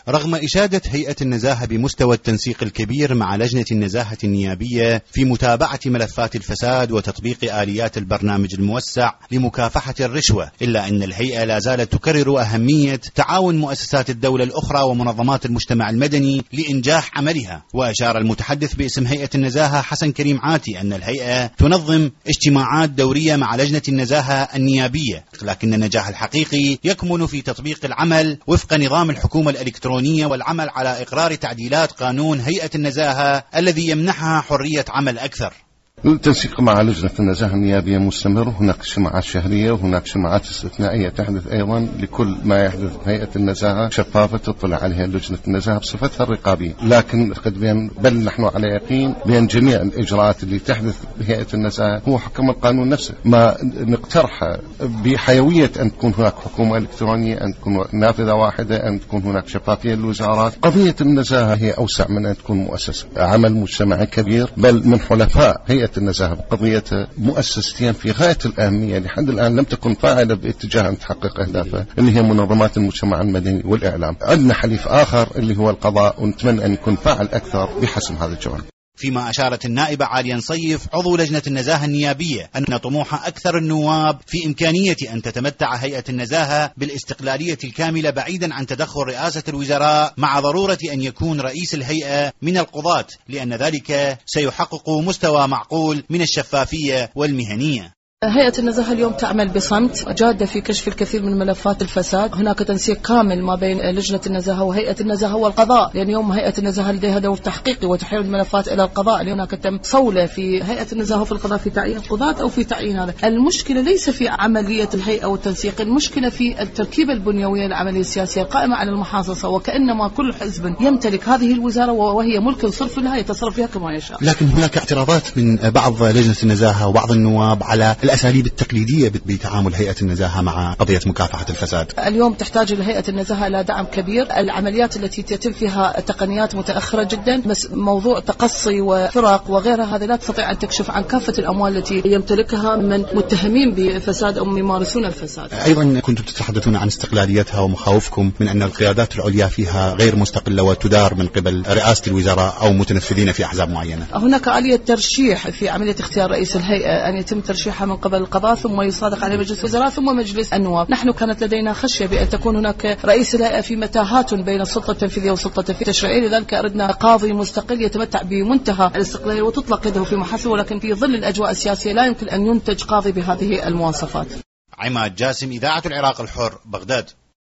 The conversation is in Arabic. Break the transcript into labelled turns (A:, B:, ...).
A: رغم إشادة هيئة النزاهة بمستوى التنسيق الكبير مع لجنة النزاهة النيابية في متابعة ملفات الفساد وتطبيق آليات البرنامج الموسع لمكافحة الرشوة، إلا أن الهيئة لا زالت تكرر أهمية تعاون مؤسسات الدولة الأخرى ومنظمات المجتمع المدني لإنجاح عملها. وأشار المتحدث باسم هيئة النزاهة حسن كريم عاتي أن الهيئة تنظم اجتماعات دورية مع لجنة النزاهة النيابية، لكن النجاح الحقيقي يكمن في تطبيق العمل وفق نظام الحكومة الإلكترونية والعمل على إقرار تعديلات قانون هيئة النزاهة الذي يمنحها حرية عمل أكثر.
B: التنسيق مع لجنة النزاهة النيابية مستمر، هناك اجتماعات شهرية وهناك اجتماعات استثنائية تحدث أيضا لكل ما يحدث هيئة النزاهة شفافة تطلع عليها لجنة النزاهة بصفتها الرقابية، لكن بل نحن على يقين بأن جميع الإجراءات اللي تحدث بهيئة النزاهة هو حكم القانون نفسه. ما نقترحه بحيوية أن تكون هناك حكومة إلكترونية، أن تكون نافذة واحدة، أن تكون هناك شفافية للوزارات. قضية النزاهة هي أوسع من أن تكون مؤسسة، عمل مجتمعي كبير، بل من حلفاء هيئة النزاهة بقضية مؤسستين في غاية الأهمية لحد الآن لم تكن فاعلة باتجاه أن تحقق أهدافها، اللي هي منظمات المجتمع المدني والإعلام. عندنا حليف آخر اللي هو القضاء، ونتمنى أن يكون فاعل أكثر بحسم هذا الجوانب.
A: فيما أشارت النائبة عالية صيف عضو لجنة النزاهة النيابية أن طموح أكثر النواب في إمكانية أن تتمتع هيئة النزاهة بالاستقلالية الكاملة بعيدا عن تدخل رئاسة الوزراء، مع ضرورة أن يكون رئيس الهيئة من القضاة، لأن ذلك سيحقق مستوى معقول من الشفافية والمهنية.
C: هيئة النزاهة اليوم تعمل بصمت، جادة في كشف الكثير من ملفات الفساد. هناك تنسيق كامل ما بين لجنة النزاهة وهيئة النزاهة والقضاء، لأن اليوم هيئة النزاهة لديها دور تحقيقي وتحويل الملفات إلى القضاء. هناك تم صولة في هيئة النزاهة وفي القضاء في تعيين قضاة أو في تعيين هذا. المشكلة ليس في عملية الهيئة والتنسيق، المشكلة في التركيبة البنيوية للعملية السياسية القائمة على المحاصصة، وكأنما كل حزب يمتلك هذه الوزارة وهي ملك صرف لها يتصرف فيها كما يشاء.
A: لكن هناك اعتراضات من بعض لجنة النزاهة وبعض النواب على الأساليب التقليدية بتعامل هيئة النزاهة مع قضية مكافحة الفساد.
C: اليوم تحتاج هيئة النزاهة إلى دعم كبير. العمليات التي تتم فيها تقنيات متأخرة جدا، بس موضوع تقصي وفرق وغيرها هذه لا تستطيع أن تكشف عن كافة الأموال التي يمتلكها من متهمين بفساد أو يمارسون الفساد.
A: أيضا كنتم تتحدثون عن استقلاليتها ومخاوفكم من أن القيادات العليا فيها غير مستقلة وتدار من قبل رئاسة الوزراء أو متنفذين في أحزاب معينة.
C: هناك آلية ترشيح في عملية اختيار رئيس الهيئة، أن يتم ترشيحها من قبل القضاء ثم يصادق عليه مجلس الوزراء ثم مجلس النواب. نحن كانت لدينا خشية بأن تكون هناك رئيس الهيئة في متاهات بين السلطة التنفيذية والسلطة التشريعية، لذلك أردنا قاضي مستقل يتمتع بمنتهى الاستقلالية وتطلق يده في محاسبه، ولكن في ظل الأجواء السياسية لا يمكن أن ينتج قاضي بهذه المواصفات.
A: عماد جاسم، إذاعة العراق الحر، بغداد.